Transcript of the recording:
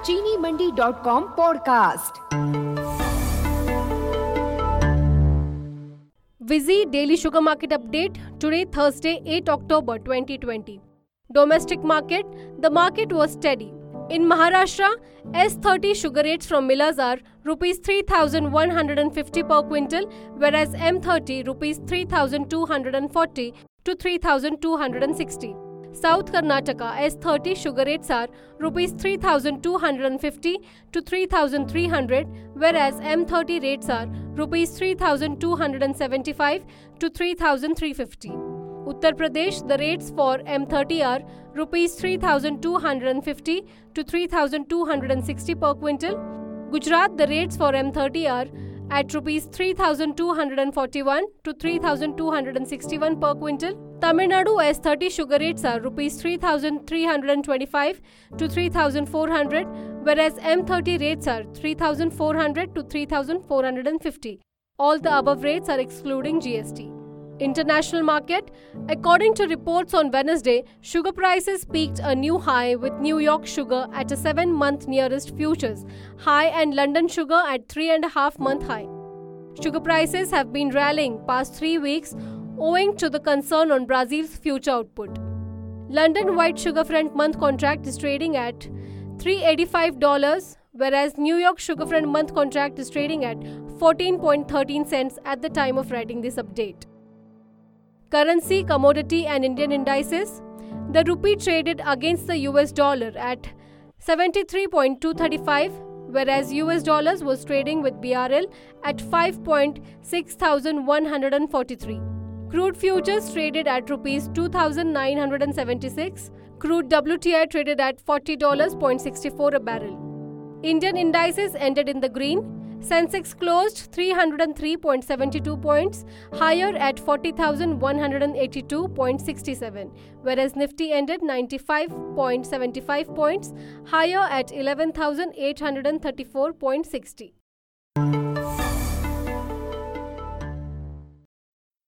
चीनीमंडी.com podcast. Visy Daily Sugar Market Update. Today, Thursday, 8 October 2020. Domestic market. The market was steady. In Maharashtra, S30 sugar rates from millers are Rs 3,150 per quintal, whereas M30 Rs 3,240 to 3,260. South Karnataka S30 sugar rates are Rs 3,250 to 3,300, whereas M30 rates are Rs 3,275 to 3,350. Uttar Pradesh, the rates for M30 are Rs 3,250 to 3,260 per quintal. Gujarat, the rates for M30 are at Rs 3,241 to 3,261 per quintal. Tamil Nadu S30 sugar rates are Rs 3,325 to 3,400, whereas M30 rates are 3,400 to 3,450. All the above rates are excluding GST. International market. According to reports on Wednesday, sugar prices peaked a new high with New York sugar at a 7-month nearest futures high and London sugar at 3.5-month high. Sugar prices have been rallying past 3 weeks owing to the concern on Brazil's future output. London white sugar front month contract is trading at $3.85, whereas New York sugar front month contract is trading at 14.13 cents at the time of writing this update. Currency, commodity and Indian indices. The rupee traded against the US dollar at 73.235, whereas US dollars was trading with BRL at 5.6143. Crude futures traded at Rs 2,976. Crude WTI traded at $40.64 a barrel. Indian indices ended in the green. Sensex closed 303.72 points higher at 40,182.67, whereas Nifty ended 95.75 points higher at 11,834.60.